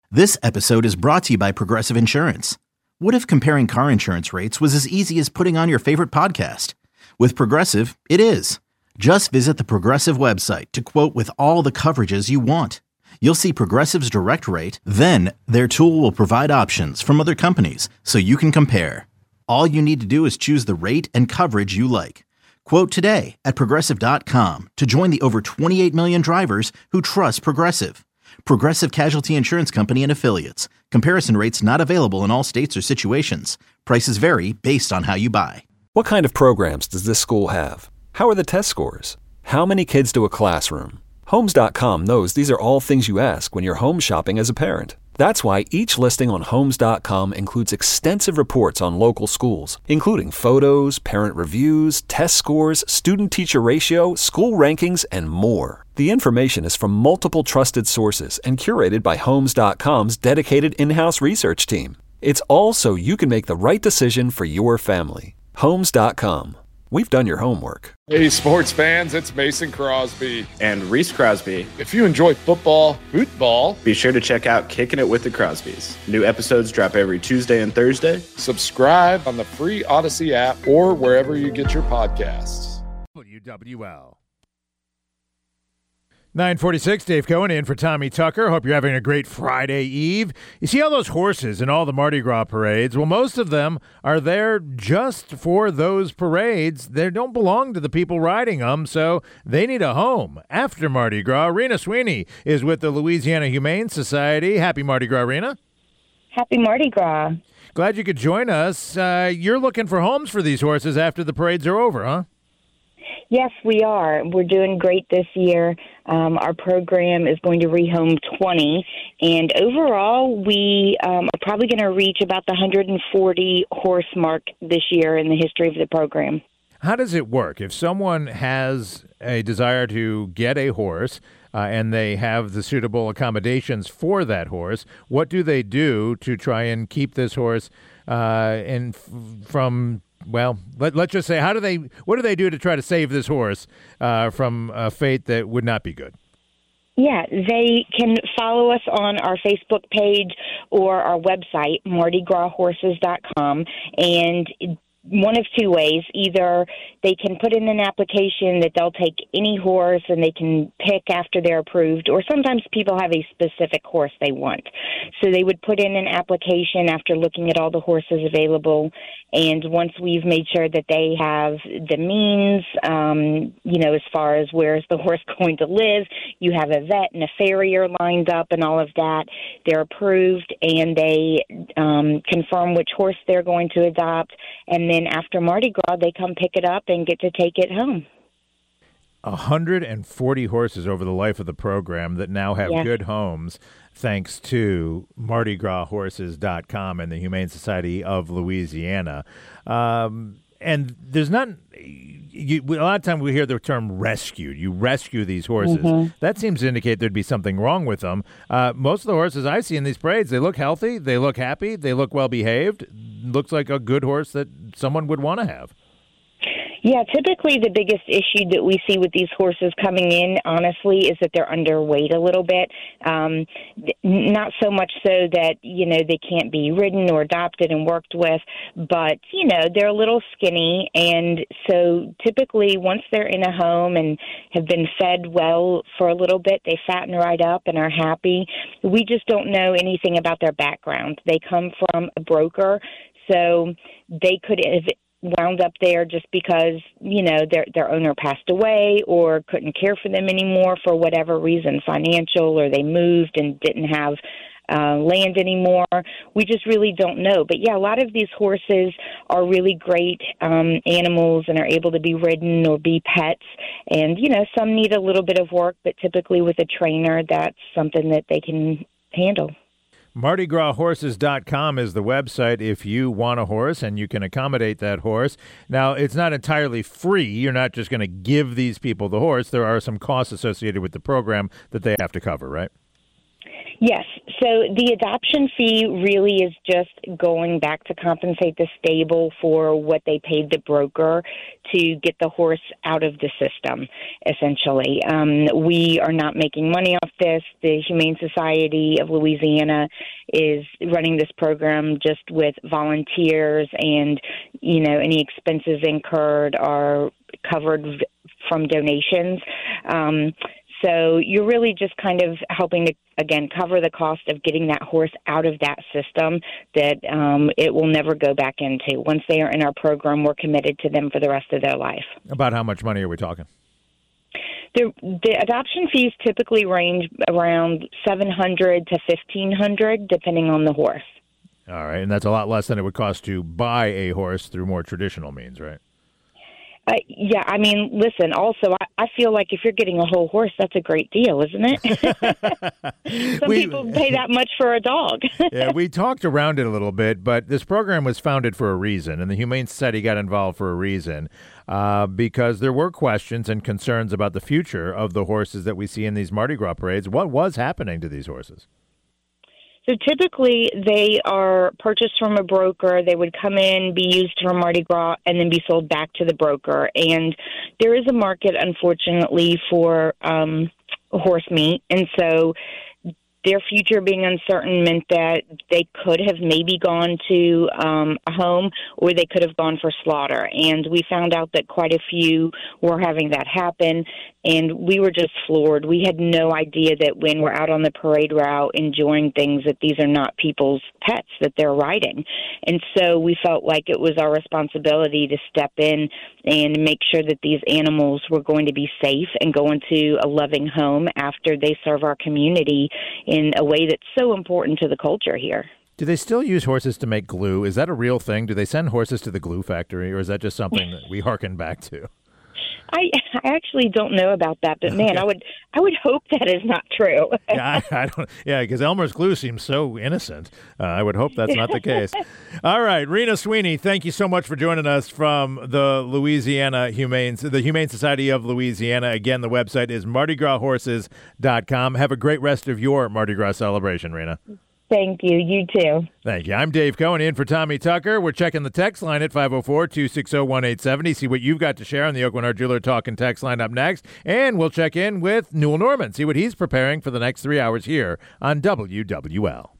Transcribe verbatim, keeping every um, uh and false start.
This episode is brought to you by Progressive Insurance. What if comparing car insurance rates was as easy as putting on your favorite podcast? With Progressive, it is. Just visit the Progressive website to quote with all the coverages you want. You'll see Progressive's direct rate, then their tool will provide options from other companies so you can compare. All you need to do is choose the rate and coverage you like. Quote today at progressive dot com to join the over twenty-eight million drivers who trust Progressive. Progressive Casualty Insurance Company and Affiliates. Comparison rates not available in all states or situations. Prices vary based on how you buy. What kind of programs does this school have? How are the test scores? How many kids do a classroom? Homes dot com knows these are all things you ask when you're home shopping as a parent. That's why each listing on Homes dot com includes extensive reports on local schools, including photos, parent reviews, test scores, student-teacher ratio, school rankings, and more. The information is from multiple trusted sources and curated by Homes dot com's dedicated in-house research team. It's all so you can make the right decision for your family. Homes dot com. We've done your homework. Hey, sports fans, it's Mason Crosby. And Reese Crosby. If you enjoy football, football, be sure to check out Kicking It with the Crosbys. New episodes drop every Tuesday and Thursday. Subscribe on the free Odyssey app or wherever you get your podcasts. W W L. nine forty-six, Dave Cohen in for Tommy Tucker. Hope you're having a great Friday Eve. You see all those horses in all the Mardi Gras parades? Well, most of them are there just for those parades. They don't belong to the people riding them, so they need a home after Mardi Gras. Rena Sweeney is with the Louisiana Humane Society. Happy Mardi Gras, Rena. Happy Mardi Gras. Glad you could join us. Uh, you're looking for homes for these horses after the parades are over, huh? Yes, we are. We're doing great this year. Um, our program is going to rehome twenty, and overall, we um, are probably going to reach about the one hundred forty horse mark this year in the history of the program. How does it work? If someone has a desire to get a horse uh, and they have the suitable accommodations for that horse, what do they do to try and keep this horse uh, in f- from Well, let, let's just say, how do they? What do they do to try to save this horse uh, from a fate that would not be good? Yeah, they can follow us on our Facebook page or our website, mardi gras horses dot com, and one of two ways. Either they can put in an application that they'll take any horse and they can pick after they're approved, or sometimes people have a specific horse they want. So they would put in an application after looking at all the horses available, and once we've made sure that they have the means, um, you know, as far as where's the horse going to live, you have a vet and a farrier lined up and all of that, they're approved, and they um, confirm which horse they're going to adopt, and then after Mardi Gras, they come pick it up and get to take it home. one hundred forty horses over the life of the program that now have yeah. good homes, thanks to mardi gras horses dot com and the Humane Society of Louisiana. Um, and there's not you, a lot of times we hear the term rescued. You rescue these horses. Mm-hmm. That seems to indicate there'd be something wrong with them. Uh, most of the horses I see in these parades, they look healthy, they look happy, they look well behaved. Looks like a good horse that someone would want to have. Yeah, typically the biggest issue that we see with these horses coming in, honestly, is that they're underweight a little bit. Um, not so much so that, you know, they can't be ridden or adopted and worked with, but, you know, they're a little skinny. And so typically once they're in a home and have been fed well for a little bit, they fatten right up and are happy. We just don't know anything about their background. They come from a broker, so they could have wound up there just because, you know, their their owner passed away or couldn't care for them anymore for whatever reason, financial, or they moved and didn't have uh, land anymore. We just really don't know. But, yeah, a lot of these horses are really great um, animals and are able to be ridden or be pets. And, you know, some need a little bit of work, but typically with a trainer, that's something that they can handle. mardi gras horses dot com is the website if you want a horse and you can accommodate that horse. Now, it's not entirely free. You're not just going to give these people the horse. There are some costs associated with the program that they have to cover, right? Yes. So the adoption fee really is just going back to compensate the stable for what they paid the broker to get the horse out of the system, essentially. Um, we are not making money off this. The Humane Society of Louisiana is running this program just with volunteers, and, you know, any expenses incurred are covered from donations. Um So you're really just kind of helping to, again, cover the cost of getting that horse out of that system that um, it will never go back into. Once they are in our program, we're committed to them for the rest of their life. About how much money are we talking? The, the adoption fees typically range around seven hundred dollars to fifteen hundred dollars, depending on the horse. All right, and that's a lot less than it would cost to buy a horse through more traditional means, right? Uh, yeah, I mean, listen, also, I, I feel like if you're getting a whole horse, that's a great deal, isn't it? Some we, people pay that much for a dog. Yeah, we talked around it a little bit, but this program was founded for a reason, and the Humane Society got involved for a reason, uh, because there were questions and concerns about the future of the horses that we see in these Mardi Gras parades. What was happening to these horses? So typically they are purchased from a broker. They would come in, be used for Mardi Gras, and then be sold back to the broker. And there is a market, unfortunately, for um, horse meat. And so their future being uncertain meant that they could have maybe gone to um, a home, or they could have gone for slaughter. And we found out that quite a few were having that happen, and we were just floored. We had no idea that when we're out on the parade route enjoying things, that these are not people's pets that they're riding. And so we felt like it was our responsibility to step in and make sure that these animals were going to be safe and go into a loving home after they serve our community in a way that's so important to the culture here. Do they still use horses to make glue? Is that a real thing? Do they send horses to the glue factory, or is that just something that we hearken back to? I, I actually don't know about that, but man, I would I would hope that is not true. yeah, I, I don't. Yeah, because Elmer's glue seems so innocent. Uh, I would hope that's not the case. All right, Rena Sweeney, thank you so much for joining us from the Louisiana Humane, the Humane Society of Louisiana. Again, the website is mardi gras horses dot com. Have a great rest of your Mardi Gras celebration, Rena. Thank you. You too. Thank you. I'm Dave Cohen, in for Tommy Tucker. We're checking the text line at five oh four, two six oh, one eight seven oh. See what you've got to share on the Aucoin Hart Jeweler Talking text line up next. And we'll check in with Newell Norman, see what he's preparing for the next three hours here on W W L.